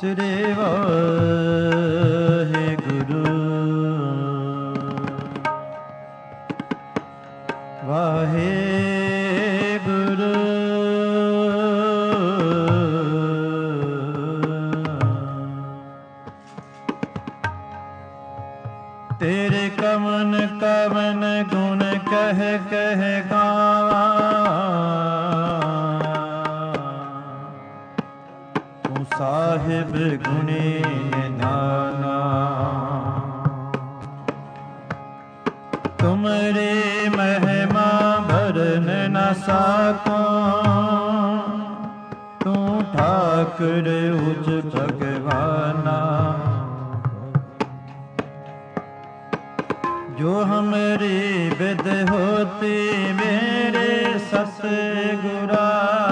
श्री वाहेगुरु वाहेगुरु। तेरे कवन कवन गुण कह कह गावा, तू साहिब गुणी निधाना। तुमरे महिमा भरन न साको, तू ठाकुर उच भगवाना। जो हमारी विद होती मेरे सतगुरा,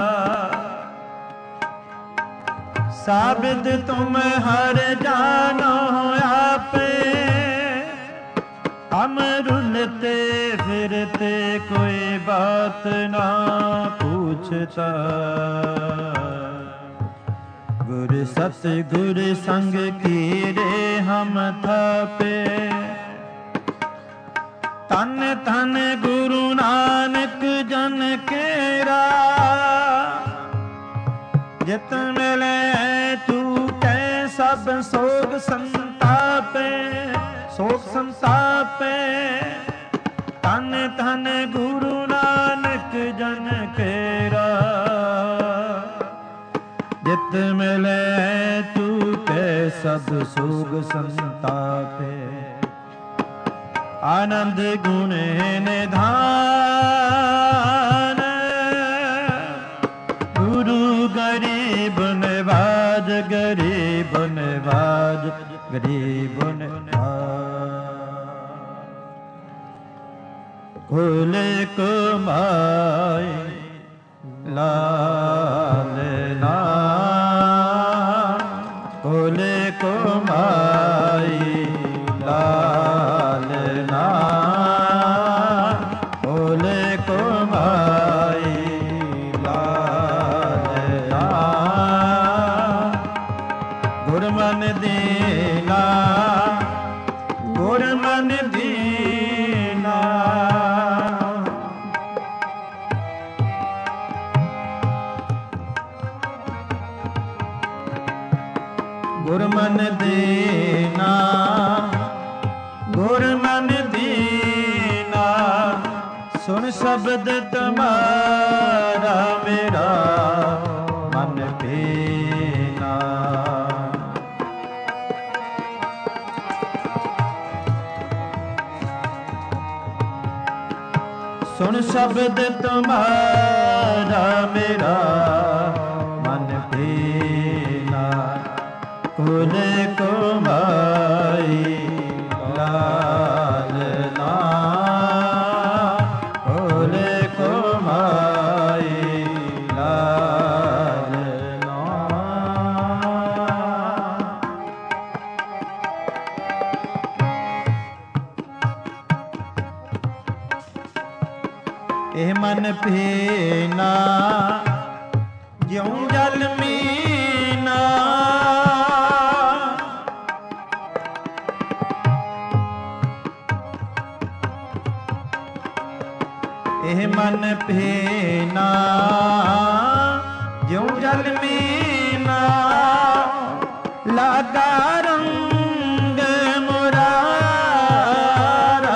साबित तुम हर जानो आपे। हम रुलते फिरते कोई बात ना पूछता, गुर सतगुर संग कीरे हम थापे। तन तन गुरु नानक जन केरा, जित मिले टूटे सब सोग संतापे, सोग संतापे। तन तन गुरु नानक जन केरा, जित मिले टूटे सब सोग संतापे। आनंद गुण निधान, गुरु गरीब नवाज, गरीब नवाज, गरीब नवाज। कुल कुमाई लाल नाम, कुल कुमाई लाल नाम, कुल कुमाई लाल नाम। गुरमन दीना, गुरमन दीना। गुरमन दीना, गुरमन दीना। सुन शब्द तुम्हारा मेरा मन पीना। सुन शब्द तुम्हारा मेरा मन पीना। कुल कुमाई लाल नाम, कुल कुमाई लाल नाम। एह मन पीना ज्यों जल मीना। एह मन पीना ज्यों जल मीना। लागा रंग मुरारा,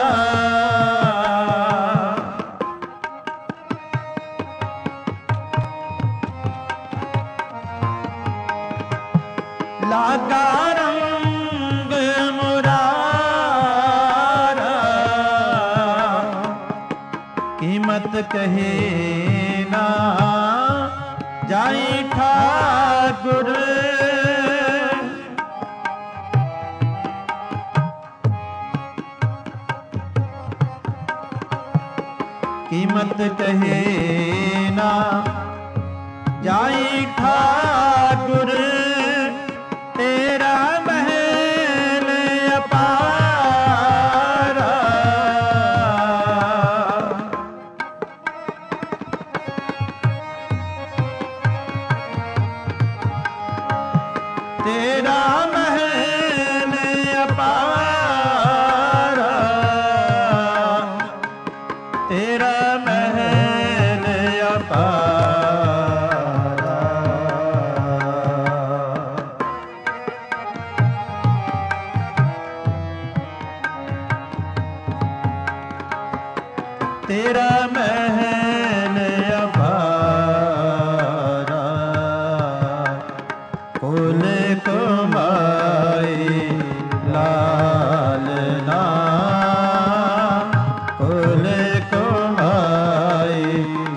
लागा रंग मुरारा। कीमत कहे ना जाई ठाकुर, कीमत कहे ना जाई ठाकुर। तेरा महल अपारा, ते तेरा महल अपारा कुल कुमाई लालना कुल कुमाई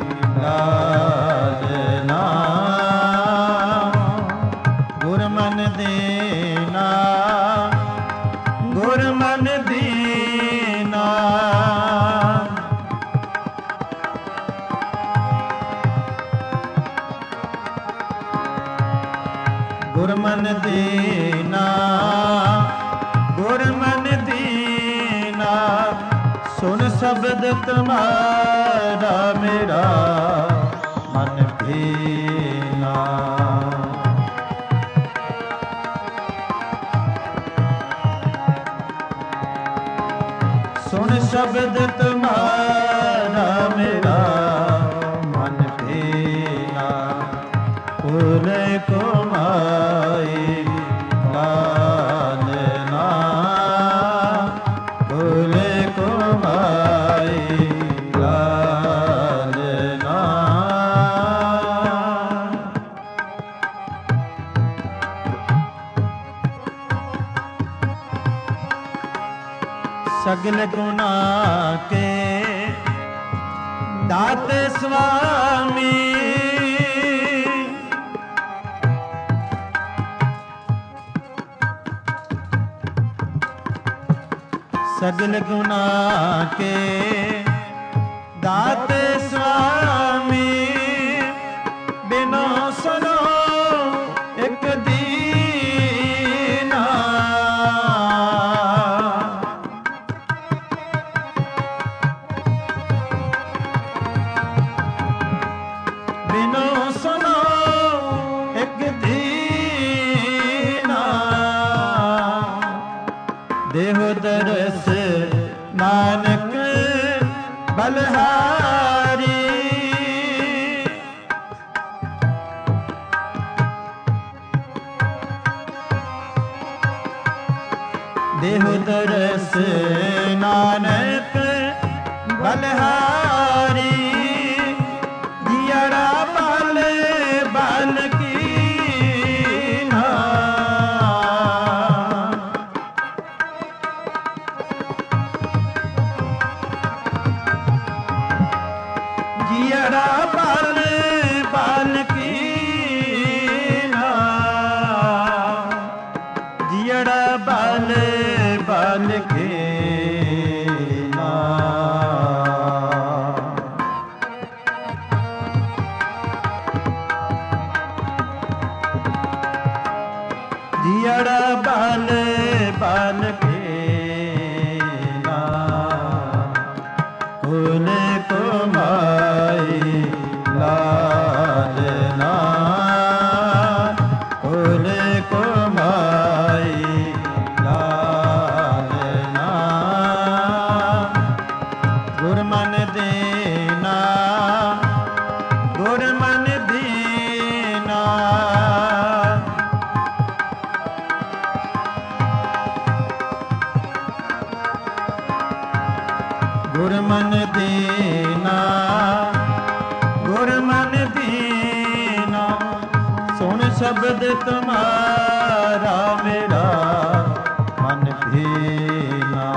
लालना गुरमन दीना गुरमन दीना गुरमन दीना गुरमन दीना सुन शब्द तुम्हारा मेरा मन भीना सुन शब्द तुम्हारा मेरा मन भीना कुल कुमाई लालना कुल कुमाई लालना सगल गुना के दाते स्वामी सगल गुना के दाते स्वामी बिनो सुनो एक दीना बिनो सुनो एक दीना देहो दरस नानक बलहारी देहो दरस नानक बलहारी जियरा बल बल की जियरा बल बल की जियरा बल बल के जियरा बल बल के कुल कुमाई लालना कुल कुमाई लालना गुरमन दीना गुरमन दीना गुरमन दीना गुरमन दीना सुन शब्द तुम्हारा मेरा मन भीना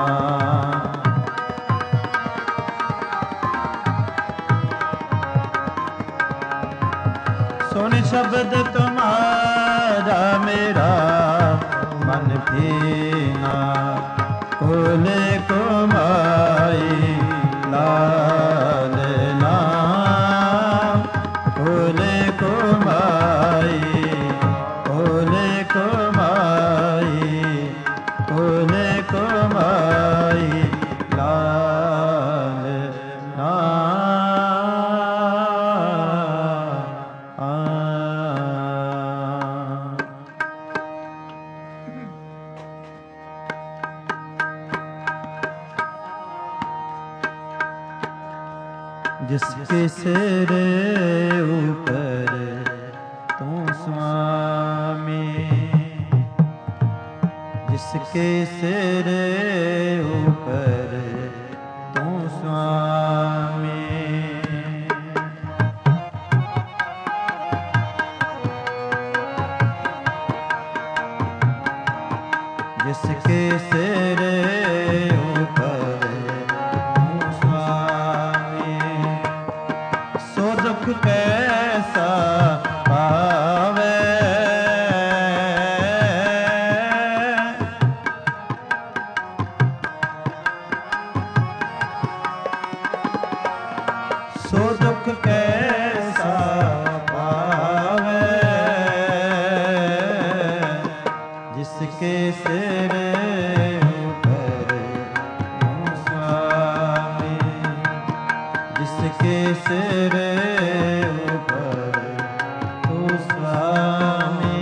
सुन शब्द तुम्हारा मेरा मन भीना कुल कुमाई लालना कुल कुमाई कुल कुमाई कुल कुमाई लालना जिसके सिर ऊपर तू स्वामी, जिसके सिर ऊपर तू स्वामी। जिसके सिर ऊपर हूँ स्वामी, सो दुख कैसा पावे। सो दुख कैसा पावे, जिसके सिर ऊपर हूँ स्वामी, जिसके सिर ऊपर हूँ स्वामी।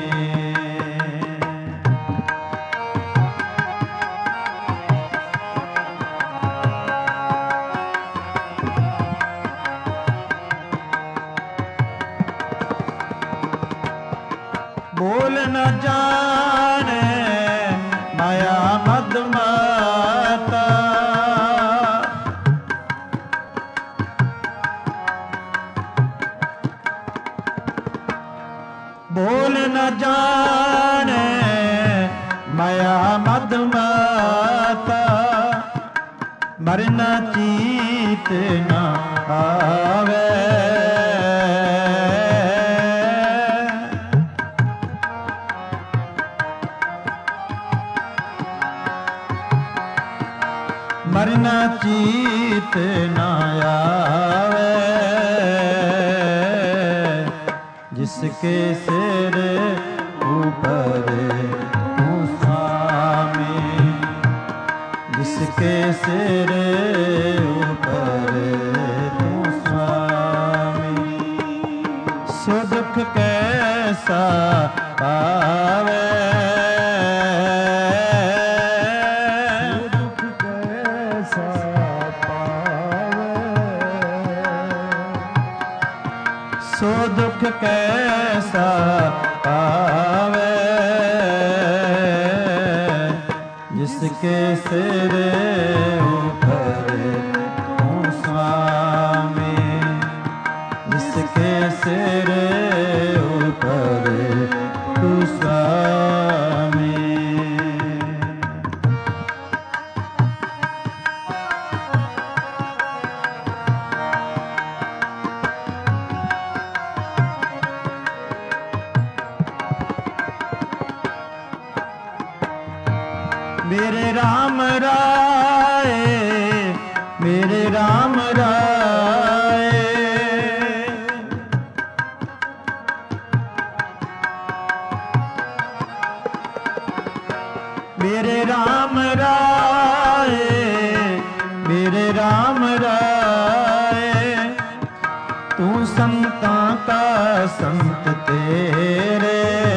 बोल न जाने माया मद माता, बोल न जाने माया मद माता, मरना चीत न आवे। मरना चीत न आवे, जिसके सिर ऊपर हूँ स्वामी, जिसके सिर ऊपर हूँ स्वामी। सो दुख कैसा पावे, सो दुख कैसा पावे, जिसके सिर ऊपर हूँ स्वामी, जिसके सिर ऊपर हूँ स्वामी। मेरे राम राय, मेरे राम राय, मेरे राम राय, मेरे राम राय। तू संता का संत तेरे,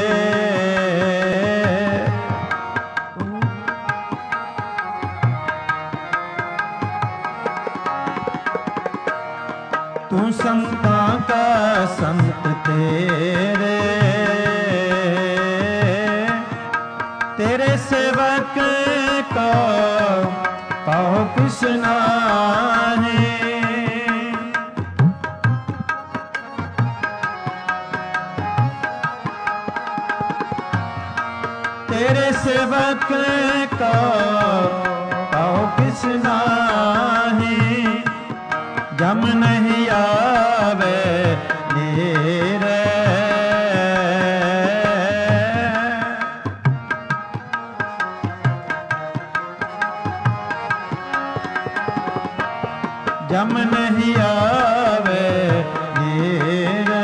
तू संता का संत तेरे, तेरे सेवक को पाओ कृष्णा है। तेरे सेवक को पाओ कृष्णा है। जम नहीं आवे नीरे, जम नहीं आवे नीरे,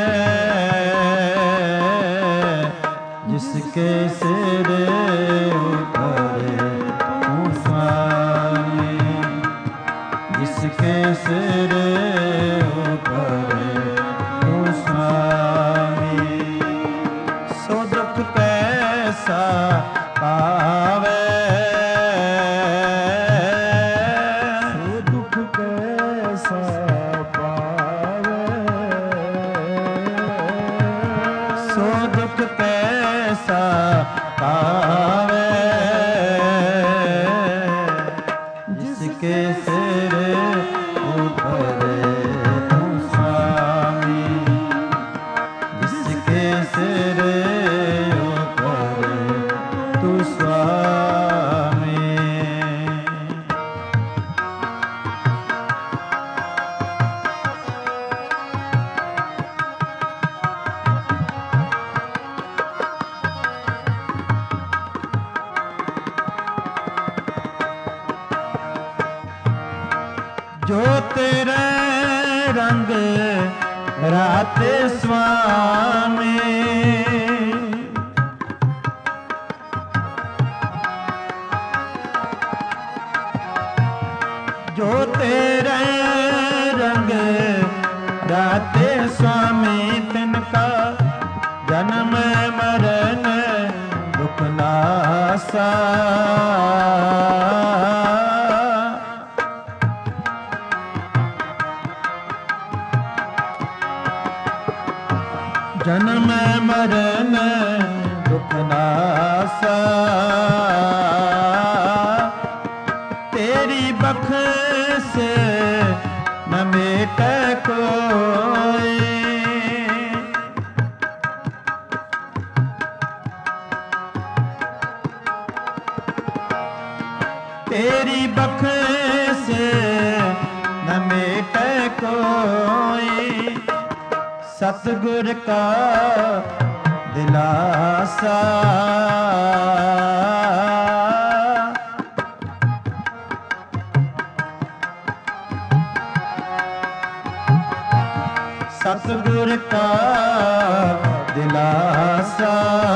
जिसके सिर ऊपर हूँ स्वामी, जिसके सिर ऊपर हूँ स्वामी। सो दुख कैसा पावे, सो दुख कैसा पावे, जो तेरे रंग राते स्वामी, जो तेरे रंग राते स्वामी, तिनका जन्म मरण दुख नासा। जन्म मरण दुख नासा, तेरी बख्श न मिटे कोई, तेरी बख्श न मिटे कोई, सतगुर का दिलासा। सतगुर का दिलासा,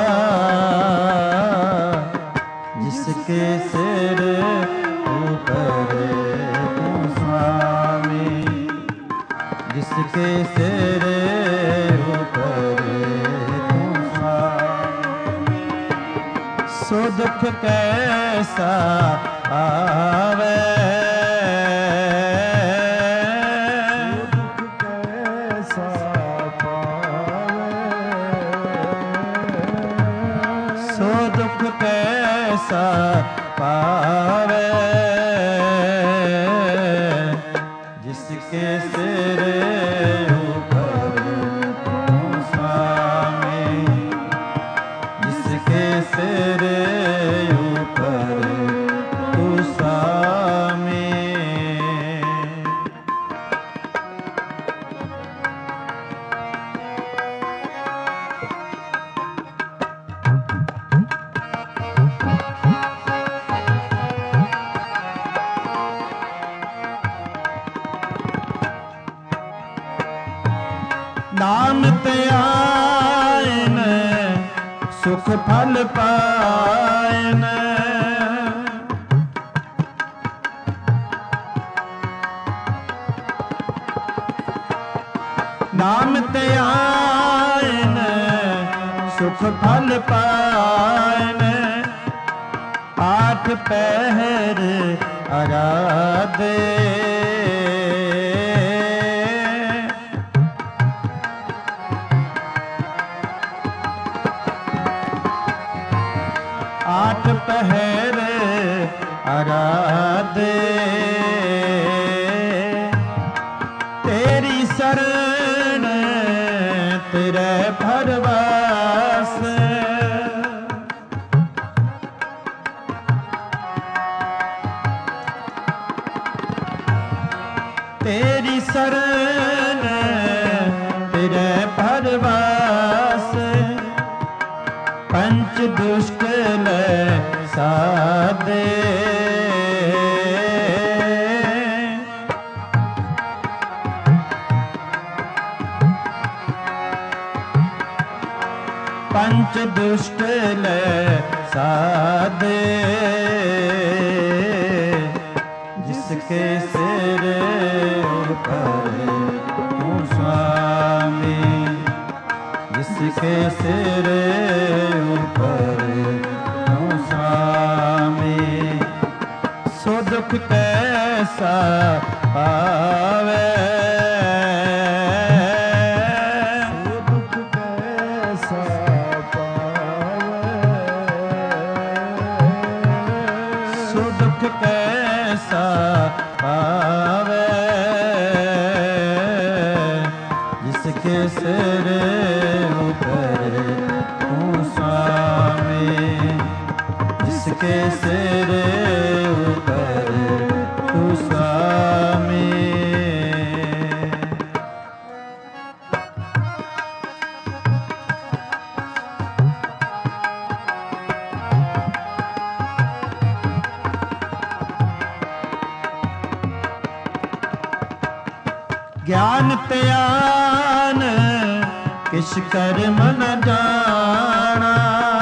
जिसके सिर ऊपर तू स्वामी, जिसके सिर ऊपर तू स्वामी, सो दुख कैसा आवे, सो दुख कैसा पावे, जिसके सिर ऊपर तू स्वामी, जिसके सिर ऊपर तू स्वामी। नाम ते आयन सुख फल पायन, नाम ते आयन सुख फल पायन, आठ पहर आराधे, आठ पहर आराधे, तेरी शरण तेरे भरवास, तेरी शरण तेरे भरवास, पंच दुष्ट साधे, पंच दुष्ट साधे, जिसके सिर ऊपर तू स्वामी, जिसके सिर ऊपर तू स्वामी, सो दुख कैसा पावे, सो दुख कैसा पावे, सो दुख कैसा पावे, जिसके सिर ऊपर तू स्वामी, जिसके सिर ऊपर तू स्वामी। ज्ञान त्यान किस कर्म न जाना।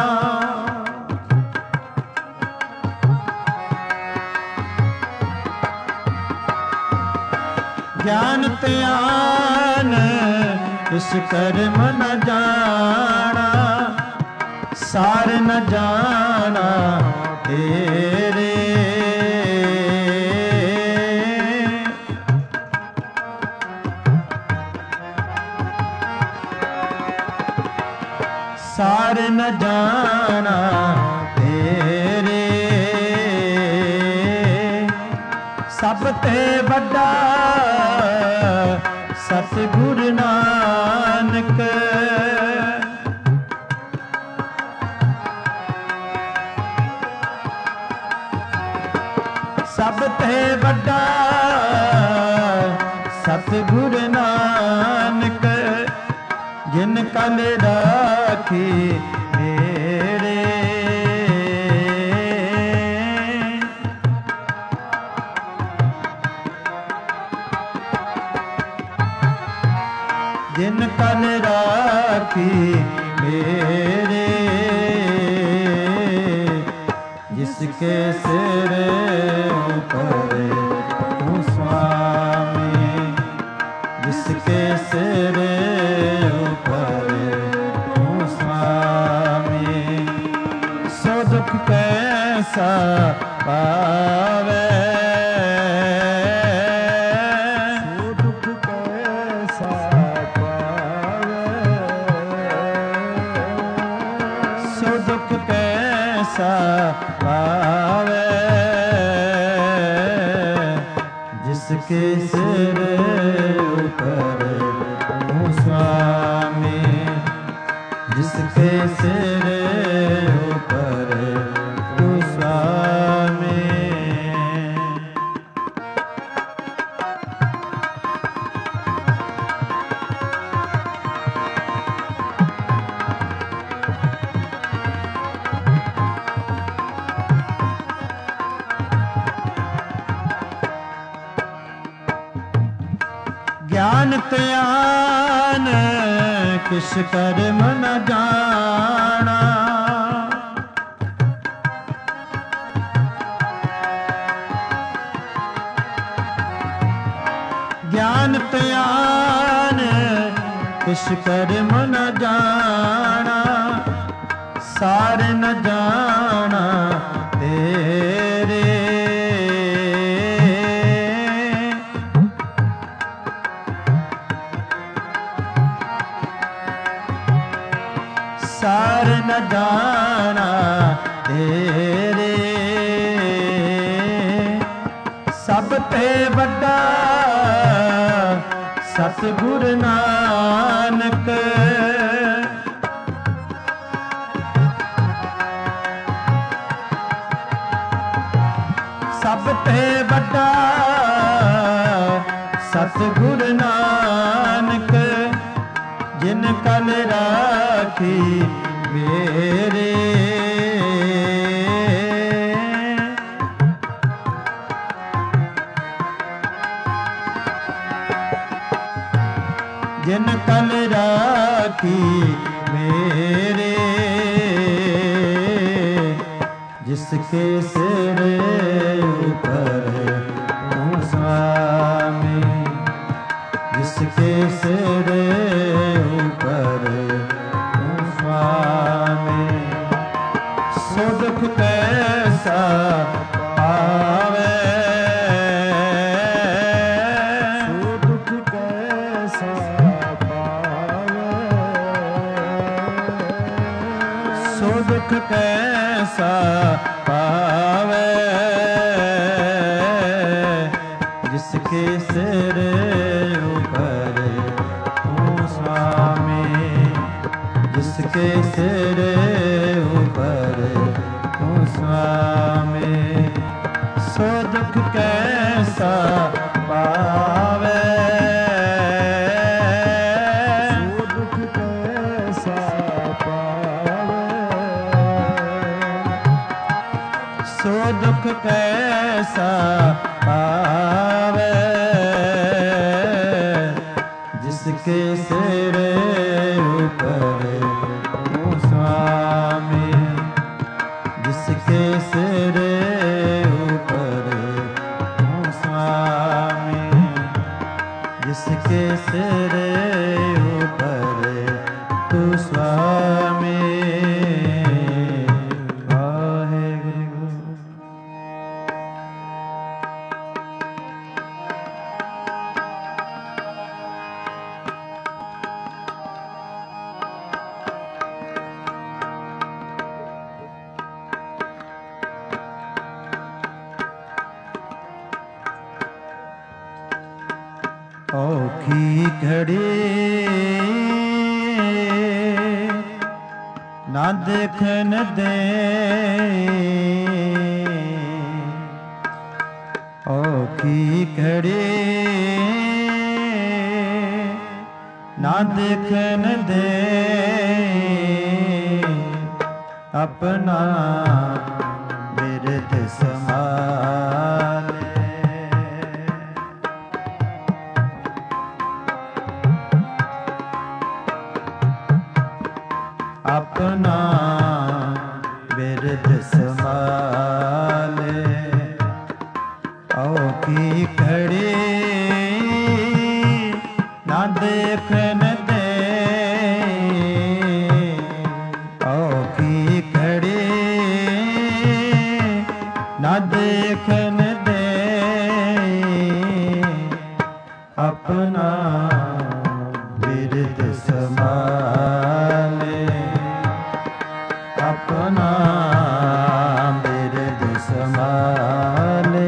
ज्ञान त्यान किस कर्म न जाना। सार न जाना तेरे सार न जाना तेरे। सब ते बड़ा सतगुरु नानक। सब ते बड़ा सतगुरु नानक। जिन कल राखी मेरे जिन कल राखी मेरे। जिसके सिर ऊपर हूँ स्वामी। जिसके सिर ऊपर हूँ स्वामी। सो दुख कैसा पावे। सो दुख कैसा पावे। सो दुख कैसा पावे। जिसके सिर ऊपर हूँ स्वामी। जिसके सिर ऊपर हूँ स्वामी। ज्ञान त्यान किस कर्म न जाना। ज्ञान त्यान किस कर्म न जाना। सार न जाना तेरे सार न जाना तेरे। सब ते बड़ा सतगुरु नानक। सब ते बड़ा सतगुरु नानक। जिन कल राखी मेरे जिन कल राखी मेरे। जिसके सिर ऊपर हूँ स्वामी। जिसके सिर ऊपर हूँ स्वामी। सो दुख कैसा पावे। सो दुख कैसा पावे। सो दुख कैसा पावे। जिसके सिर ऊपर हूँ स्वामी। जिसके सिर ऊपर हूँ स्वामी। सो दुख कैसा पावे। सो दुख कैसा पावे। सो दुख कैसा पावे। जिसके सिर ऊपर हूँ स्वामी, जिसके सिर ऊपर हूँ स्वामी, जिसके सिर ऊपर तू स्वामी। औखी घड़ी ना देखन दे, औखी घड़ी ना देखन दे, अपना बिरद संभाले, अपना बिरद संभाले। औखी घड़ी ना देखन दे, औखी घड़ी ना देखन दे, अपना बिरद संभाले, अपना बिरद संभाले।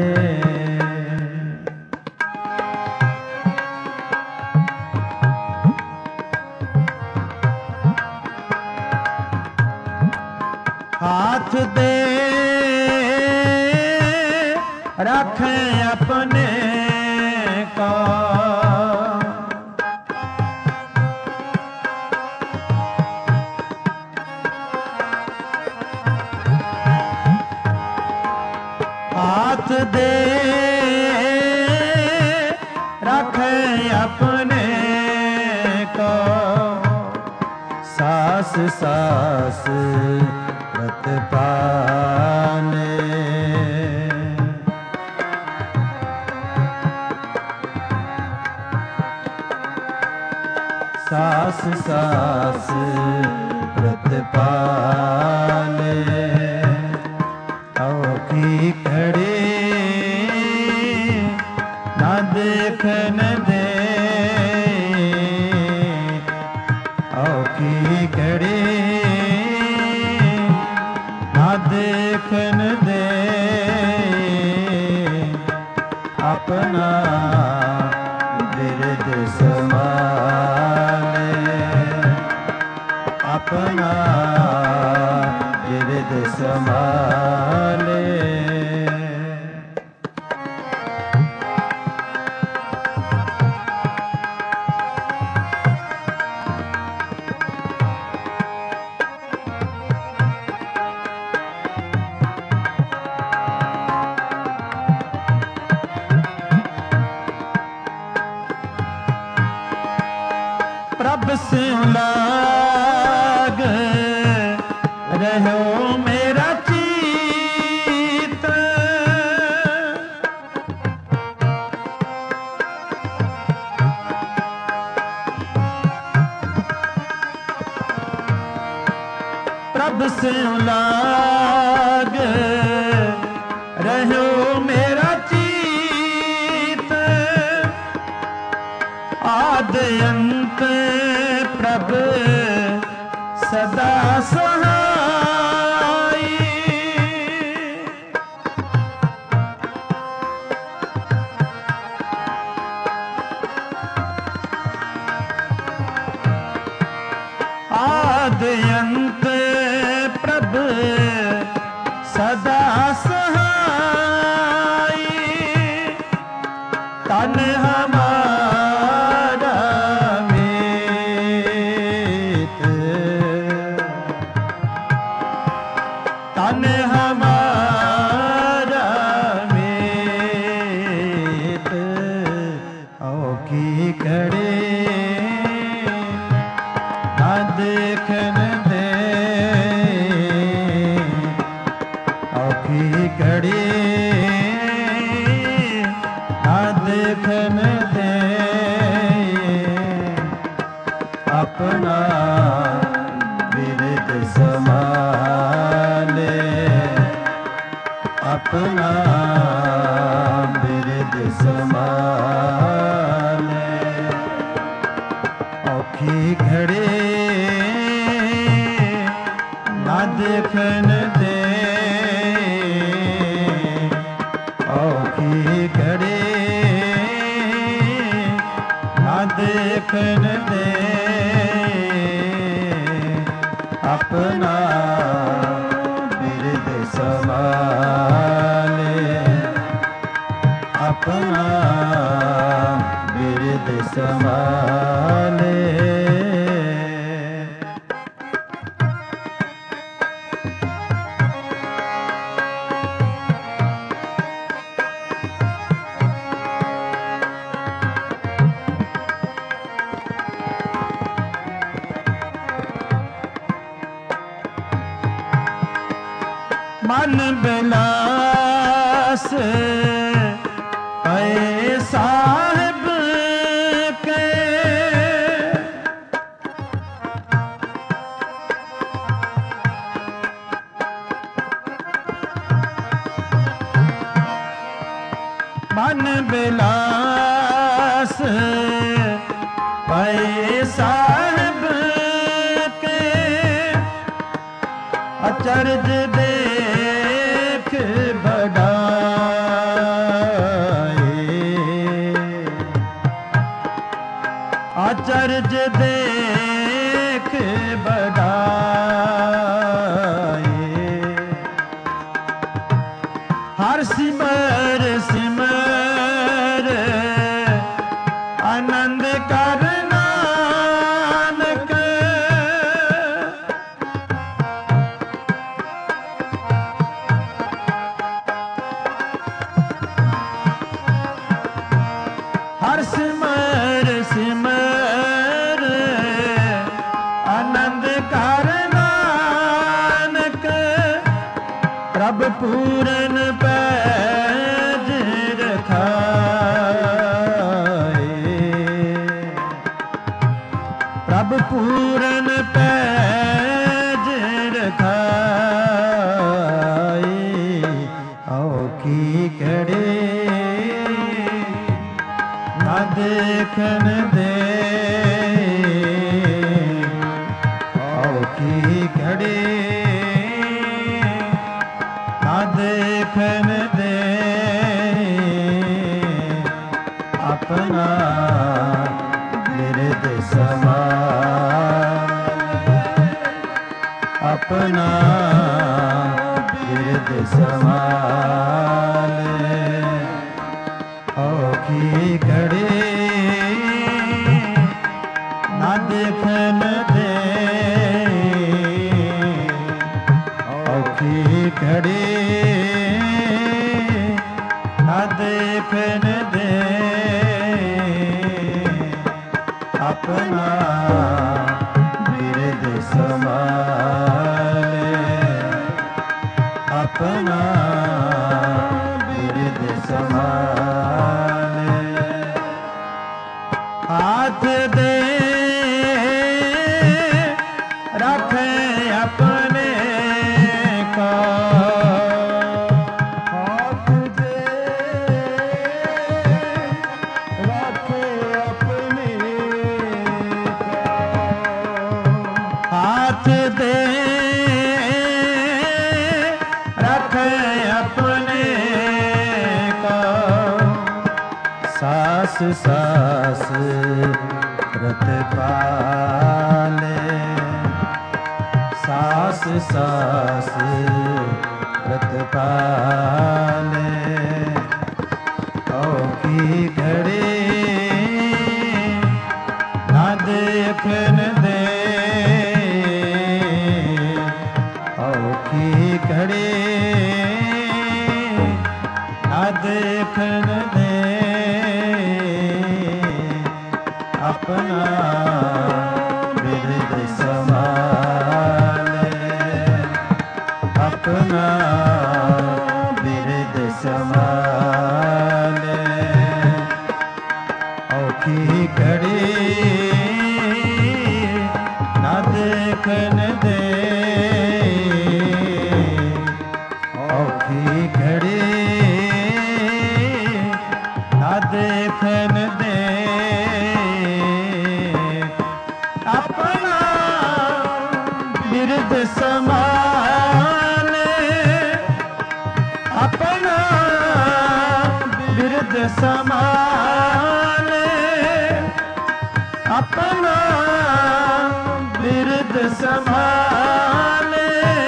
हाथ दे रखे अपने का, हाथ दे रखे अपने को, सास सास व्रत पाले, सास सास व्रत पाले। औखी घड़ी ना देखन दे, औखी घड़ी ना देखन दे, अपना बिरद संभाले, अपना बिरद संभाले। प्रभ सिंह लाग रहो मेरा चीत, प्रभ सिंह लाग रहो मेरा चीत, आद अंत प्रभ सदा सहाय, आद अंत प्रभ घड़ी ना देखन दे अपना बिरद संभाले अपना बिरद संभाले औखी घड़ी ना देखन दे औखी घड़ी ना देखन दे अपना बिरद संभाले अपना बिरद संभाले मन बिलास ऐ साहिब के मन बिलास ऐ साहिब के अचरज दे आचर्ज देख बढ़ाए हर सिमर सिमर आनंद कर नानक हर सिमर सिमर आनंद कर नानक प्रभ पूरन पैज रखाए प्रभ पूरन पैज रखाए औखी घड़ी ना देखन दे औखी घड़ी ना देखन दे अपना बिरद संभाले अपना बिरद संभाले औखी घड़ी ना देखन दे औखी घड़ी ना देखन दे अपना बिरद संभाले अपना बिरद संभाले हाथ दे रखे अपने का हाथ दे रखे अपने का हाथ दे रखे अपने का सास सास व्रत पाले सास सास व्रत पाले औखी घड़ी ना देखन दे औखी घड़ी ना देखन दे अपना बिरद संभाले अपना ਬਿਰਦ ਸੰਭਾਲੇ, ਆਪਣਾ ਬਿਰਦ ਸੰਭਾਲੇ।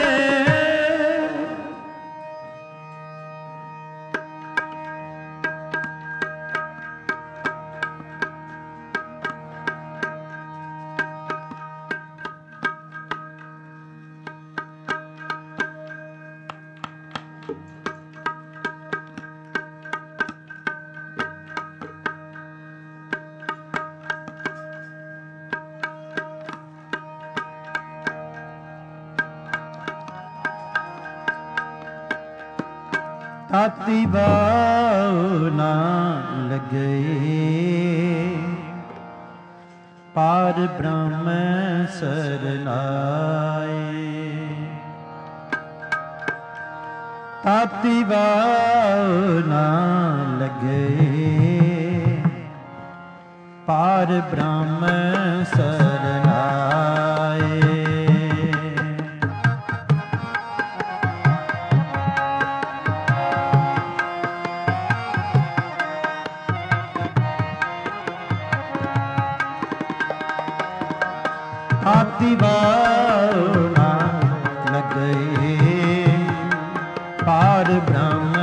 ਤਾਤੀ ਬਾਉ ਨਾ ਲਗੇ, ਪਾਰ ਬ੍ਰਹਮ ਸਰਨਾਏ। ਤਾਤੀ ਬਾਉ ਨਾ ਲਗੇ, ਪਾਰ ਬ੍ਰਹਮ ਸਰਨਾਏ। ਤਾਤੀ ਬਾਉ ਨਾ ਲਗੇ, ਪਾਰ ਬ੍ਰਹਮ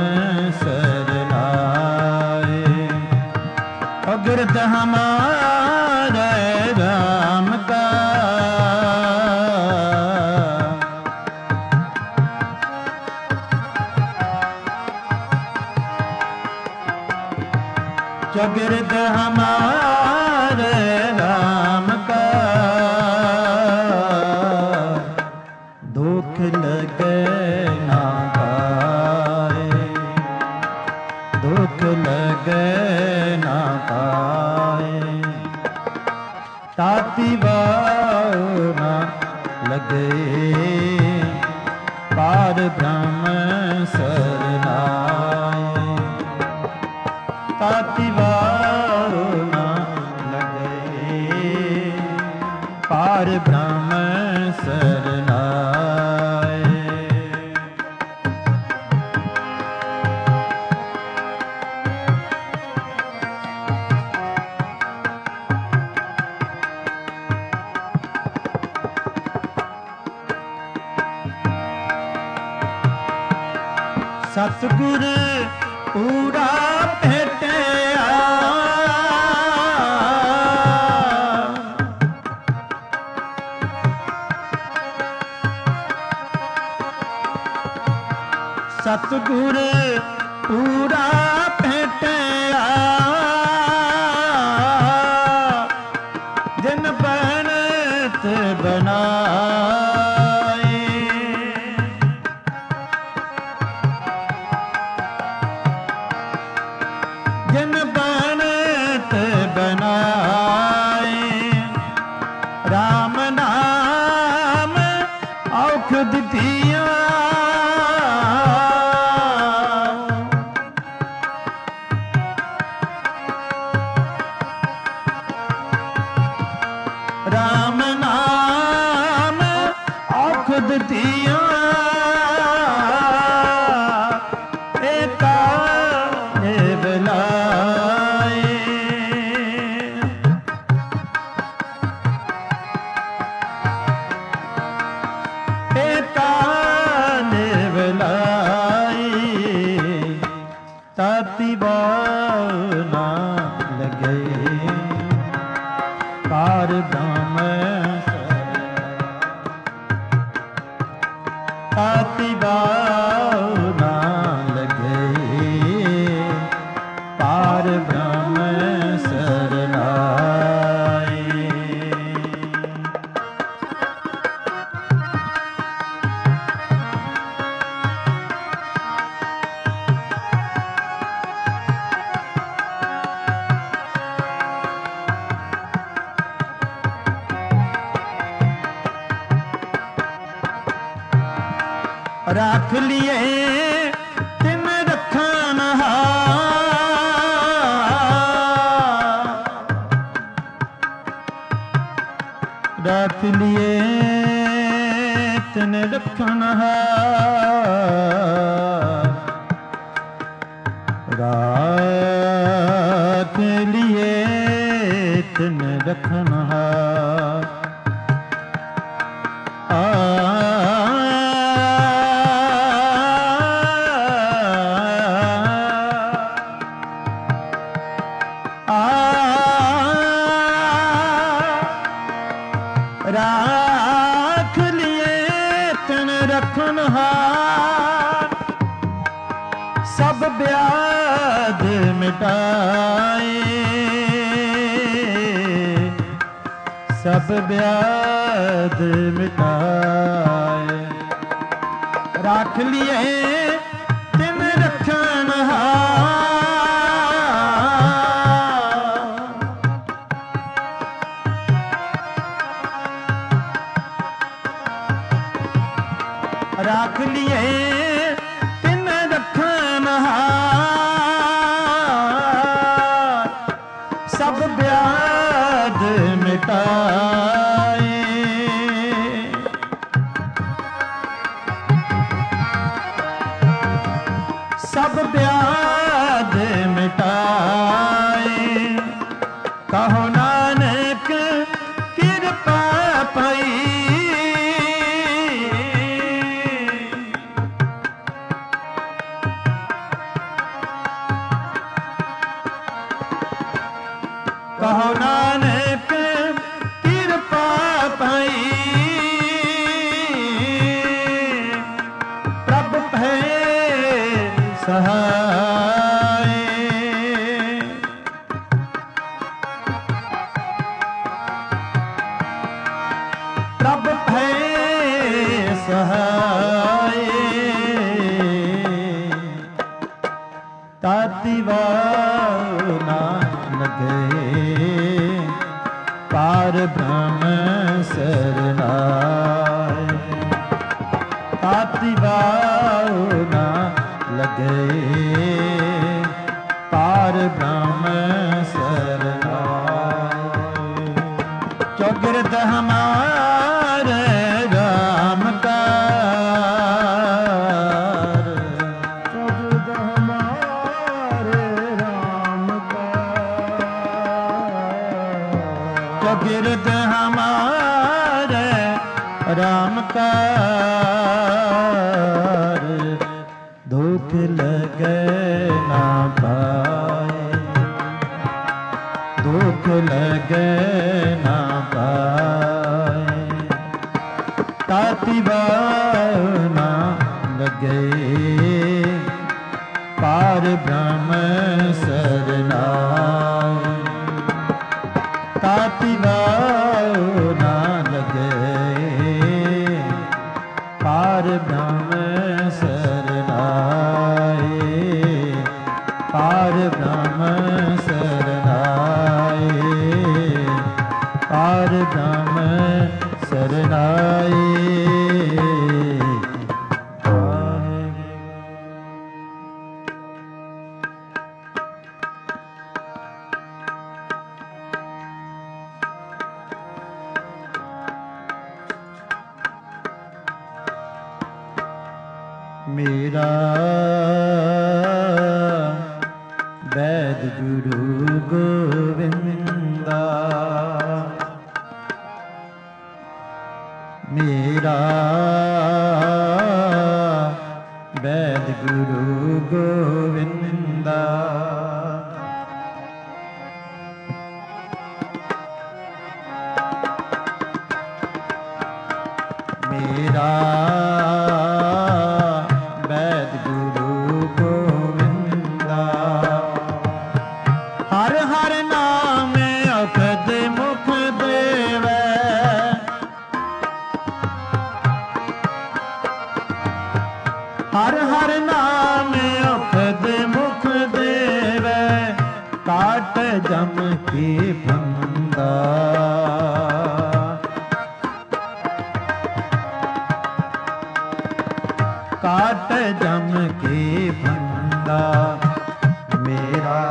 ਸਰਨਾਏ। ਅਗਰਤ ਹਮਾਰੇ ਰਾਮ ਕਾ, जगृत हमारे राम का, दुख लगे ना पाए, दुख लगे ना पाए। ताती बाऊ ना लगे, पार ब्रह्म सरनाए। ताती बाऊ ना लगे, पार ब्रह्म सरनाए। सतगुर पूरा भेटिया, सतगुर पूरा भेटिया, जिन बनत बनाए। जिन बनत बनाए, राम नाम औखद दिया, राम नाम औखद दिया। एका बुलाए, एका बुलाए। ताती बाऊ ना लगे, पार ब्रह्म सरनाए। ताती बाऊ ना लगे, पार ब्रह्म सरनाए। राख लिए तिन रखन हार, राख लिए तिन रखन हार। राख लिए तिन रखनहार। राख लिए तिन रखनहार। सब ब्याध मिटाए, सब ब्याध मिटाए। राख लिए तिन रखनहार। राख लिए तिन रखनहार। सब ब्याध मिटाए। सब ब्याध मिटाए। कहो नानक कृपा पई। कहो नानक कृपा पाई। प्रभ भय सहाय। प्रभ भय सहाय। ताति वाव ना लगे पार ब्रह्म सरनाय। ताति वाव ना लगे पार ब्रह्म सरनाय। चौगिरद हमारे राम का। चौगिरद हमारे राम का। दुख लगे ना पाए। दुख लगे ना पाए। ताति वाव ना लगे पार ब्रह्म सरनाय। ताति वाव ना लगे पार ब्रह्म सरनाय। पार ब्रह्म सरनाय। पार ब्रह्म सरनाय। मेरा वैद गुरु गोविंदा। मेरा वैद गुरु गोविंदा। मेरा वैद गुरु गोविंदा। हर हर नाम अखद मुख देवै। हर हर नाम अखद मुख देवै। काट जम के फंदा। काट जम के फंदा। मेरा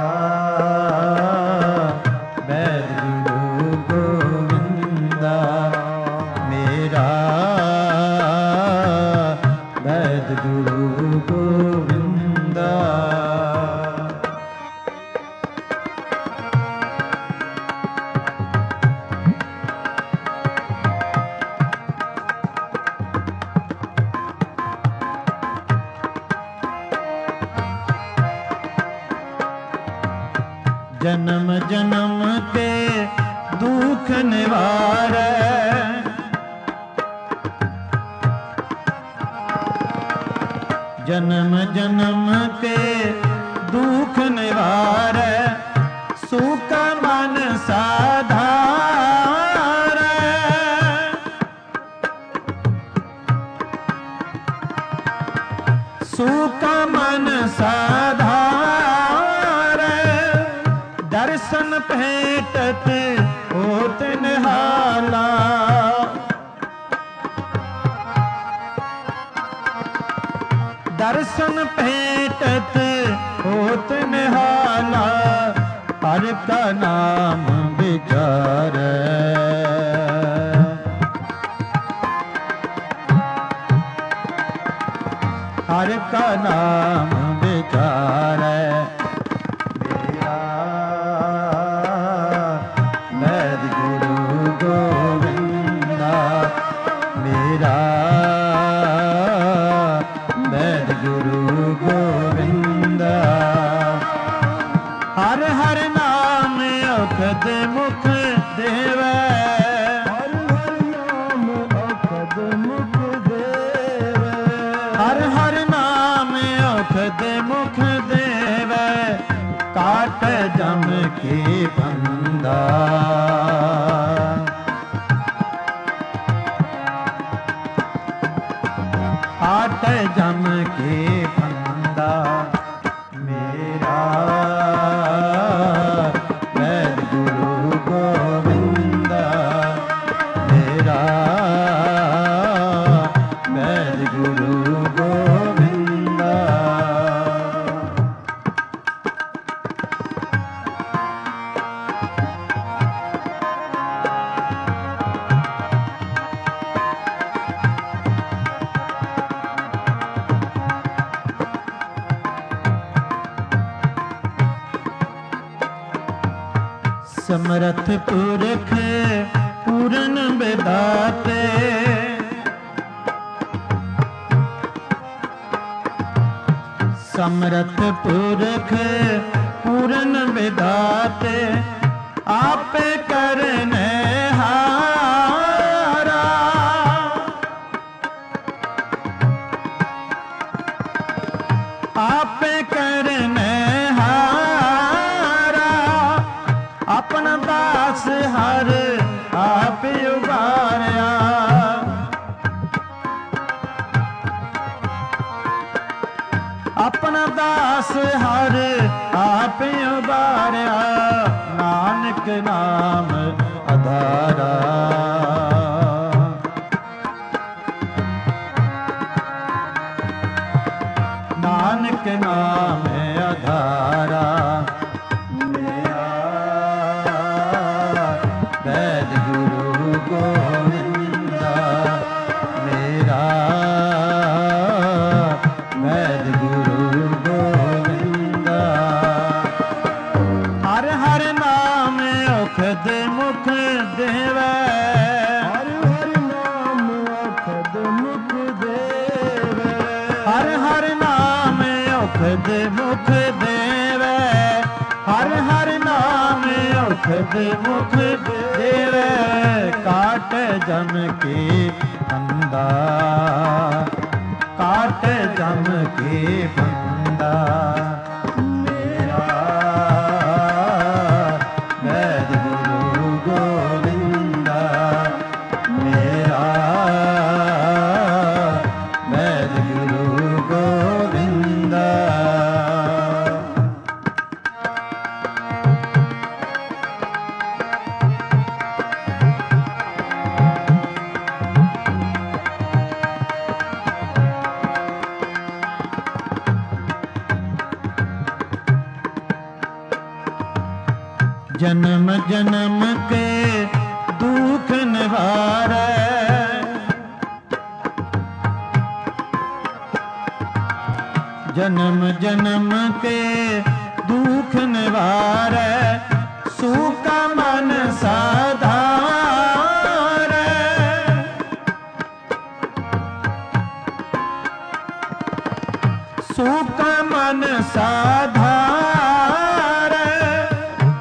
वैद गुरु गोविंदा। मेरा वैद गुरु गोविंदा। जन्म जन्म के दुख निवारै। जन्म जन्म के दुख निवारै, सुख मन साधारै। सुख मन साधारै, दर्शन भेटत होत निहाला। दर्शन भेटत होत निहाला, हर का नाम विचारै। हर का नाम विचारै। मेरा वैद गुरु गोविंदा, मेरा वैद गुरु गोविंदा। हर हर नाम औखद मुख देवै। हर हर नाम औखद मुख देवै। हर हर नाम औखद मुख देवै, काट जम के फंदा। काट जम के फंदा। मेरा वैद गुरु गोविंदा, मेरा वैद गुरु गोविंदा। समरथ पुरख पूरन विधाते, समरथ पुरख पूरन विधाते, आपे करने हारा। आपे करने हारा, अपना दास हर आप उबारया। अपना दास हर आप उबारया, नानक नाम आधारा। नानक नाम आधारा। वैद गुरु गोविंदा, मेरा वैद गुरु गोविंदा। हर हर नाम औखद मुख देवै। हर हर नाम औखद मुख देवै। हर हर नाम औखद मुख देवै। हर हर नाम औखद मुख देवै, काट जम के फंदा। काट जम के फंदा। मेरा वैद गुरु गोविंदा, मेरा वैद गुरु गोविंदा। जन्म जन्म के दुख निवारै। जन्म जन्म के दुख निवारै, सूका मन साधारै। सूका मन साधारै,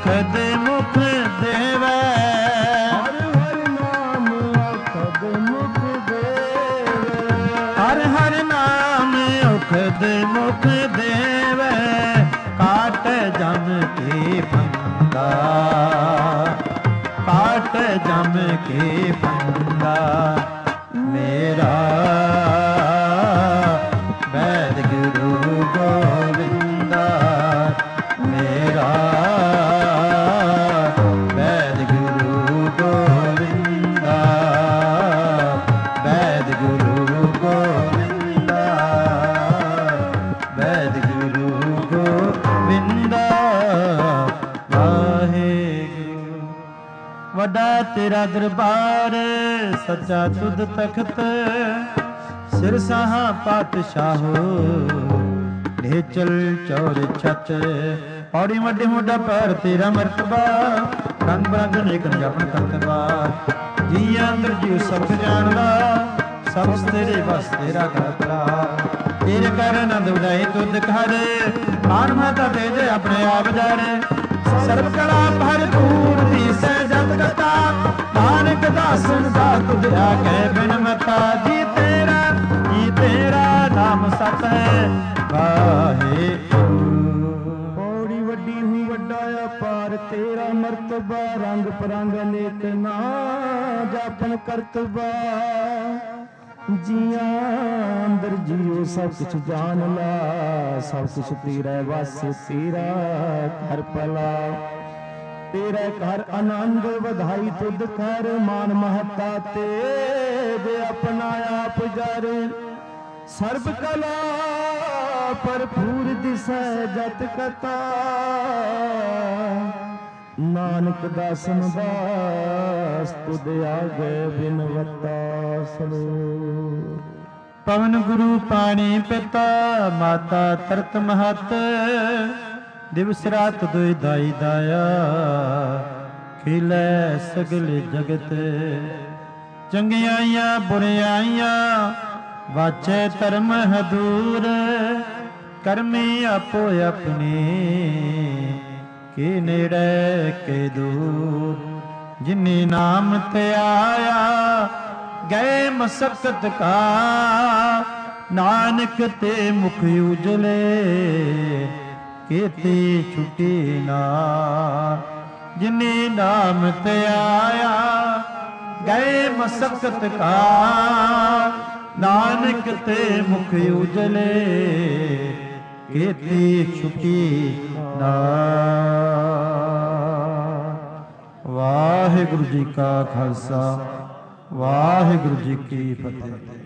ਔਖਦ ਮੁਖ ਦੇਵੈ। ਹਰ ਹਰ ਨਾਮ ਔਖਦ ਮੁਖ ਦੇਵੈ। ਹਰ ਹਰ ਨਾਮ ਔਖਦ ਮੁਖ ਦੇਵੈ। ਕਾਟ ਜਮ ਕੇ ਪੰਗਾ, ਕਾਟ ਜਮ ਕੇ ਪੰਗਾ। ਮੇਰਾ ਵੈਦ ਗੁਰੂ ਗੋਬਿੰਦਾ, ਮੇਰਾ ਵੈਦ ਗੁਰੂ ਗੋਬਿੰਦਾ, ਵੈਦ ਗੁਰੂ ਗੋਬਿੰਦਾ, ਵੈਦ ਗੁਰੂ ਗੋਬਿੰਦਾ। ਵਾਹਿਗੁਰੂ ਵੱਡਾ ਤੇਰਾ ਦਰਬਾਰ, ਸੱਚਾ ਤੁਧ ਤਖਤ, ਸਿਰ ਸਾਹਾ ਪਾਤਸ਼ਾਹੋ, ਨੇਚਲ ਚੌਰ ਛਤ। ਪੌੜੀ ਵੱਡੀ ਮੋਢਾ ਪੈਰ ਤੇਰਾ ਮਰਤਬਾ, ਰੰਗ ਬਰੰਗ ਨੇਕ ਜਪਨ ਕਰਤਬਾ। ਜੀ ਅੰਦਰ ਜੀ ਸਭ ਜਾਣਦਾ, ਸਭ ਤੇਰੇ ਬਸ ਤੇਰਾ ਕਰਤਾ। ਤੇਰੇ ਕਰ ਆਨੰਦ ਉਡਾਏ ਤੁਧ ਘਰ, ਆਨ ਮਾਤਾ ਤੇਜ ਆਪਣੇ ਆਪ ਜਾਣੇ। ਸਰਬ ਕਲਾ ਭਰਪੂਰ ਦੀਸੈ ਜਤ ਕਥਾ, ਨਾਨਕ ਦਾਸਨ ਦਾ ਤੁਧ ਆਗੇ ਬਿਨ ਮਤਾ। ਜੀ ਤੇਰਾ ਨਾਮ ਸਤ ਹੈ ਵਾਹਿਗੁਰੂ। ਪੌੜੀ ਵੱਡੀ ਹੂੰ ਵੱਡਾ ਅਪਾਰ ਤੇਰਾ ਮਰਤਬਾ, ਰੰਗ ਪਰੰਗ ਅਨੇਕ ਨਾ ਜਾਪਨ ਕਰਤਬਾ। ਜੀਆਂ ਅੰਦਰ ਜੀਓ ਸਭ ਕੁਛ ਜਾਣ ਲਾ, ਸਭ ਕੁਛ ਤੇਰਾ ਵਸ ਤੇਰਾ ਘਰ ਭਲਾ। ਤੇਰਾ ਘਰ ਆਨੰਦ ਵਧਾਈ ਤੁਧ ਕਰ, ਮਾਨ ਮਹੱਤਾ ਤੇਜ ਆਪਣਾ ਆਪ ਜਰ। ਸਰਬ ਕਲਾ ਭਰਪੂਰ ਦਿਸੈ ਜਤ ਕਥਾ, ਨਾਨਕ ਦਾਸਨ ਦਾਸ ਤੁਧ ਆਗੇ ਬਿਨਵਤਾ। ਸਲੋ ਪਵਨ ਗੁਰੂ ਪਾਣੀ ਪਿਤਾ, ਮਾਤਾ ਤਰਤ ਮਹਤ। ਦਿਵਸ ਰਾਤ ਦੁਇ ਦਾਈ ਦਾਇਆ, ਖਿਲੈ ਸਗਲ ਜਗਤ। ਚੰਗਿਆਈਆਂ ਬੁਰਿਆਈਆਂ ਵਾਚੈ ਧਰਮ ਹਦੂਰ। ਕਰਮੀ ਆਪੋ ਆਪਣੀ, ਕੇ ਨੇੜੇ ਕੇ ਦੂਰ। ਜਿਨੀ ਨਾਮ ਤੇ ਆਇਆ, ਗਏ ਮਸਕਤ ਕਾ। ਨਾਨਕ ਤੇ ਮੁਖ ਉਜਲੇ, ਕੀਤੀ ਛੁਟੀ ਨਾ। ਜਿਨੀ ਨਾਮ ਤੇ ਆਇਆ, ਗਏ ਮਸਕਤ ਕਾ। ਨਾਨਕ ਤੇ ਮੁਖ ਉਜਲੇ, ਕੀਤੀ ਛੁਟੀ ਨਾ। ਵਾਹਿਗੁਰੂ ਜੀ ਕਾ ਖਾਲਸਾ, ਵਾਹਿਗੁਰੂ ਜੀ ਕੀ ਫਤਿਹ।